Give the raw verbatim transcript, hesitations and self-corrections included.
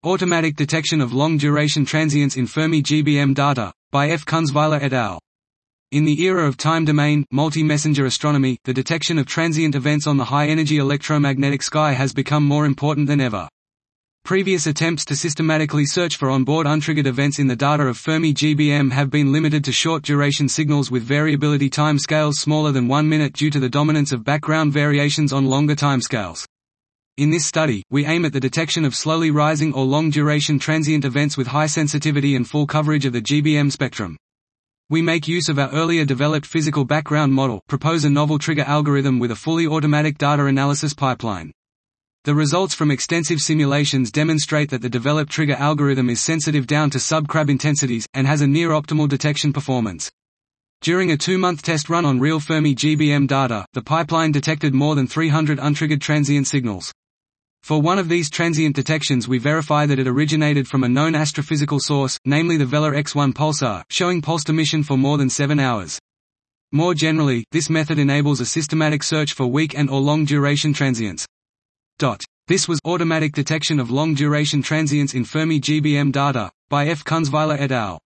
Automatic detection of long-duration transients in Fermi G B M data, by F. Kunzweiler et al. In the era of time-domain, multi-messenger astronomy, the detection of transient events on the high-energy electromagnetic sky has become more important than ever. Previous attempts to systematically search for onboard untriggered events in the data of Fermi G B M have been limited to short-duration signals with variability time scales smaller than one minute due to the dominance of background variations on longer timescales. In this study, we aim at the detection of slowly rising or long-duration transient events with high sensitivity and full coverage of the G B M spectrum. We make use of our earlier developed physical background model, propose a novel trigger algorithm with a fully automatic data analysis pipeline. The results from extensive simulations demonstrate that the developed trigger algorithm is sensitive down to sub-Crab intensities, and has a near-optimal detection performance. During a two-month test run on real Fermi G B M data, the pipeline detected more than three hundred untriggered transient signals. For one of these transient detections we verify that it originated from a known astrophysical source, namely the Vela X one pulsar, showing pulsed emission for more than seven hours. More generally, this method enables a systematic search for weak and or long-duration transients. This was Automatic Detection of Long-Duration Transients in Fermi G B M Data, by F. Kunzweiler et al.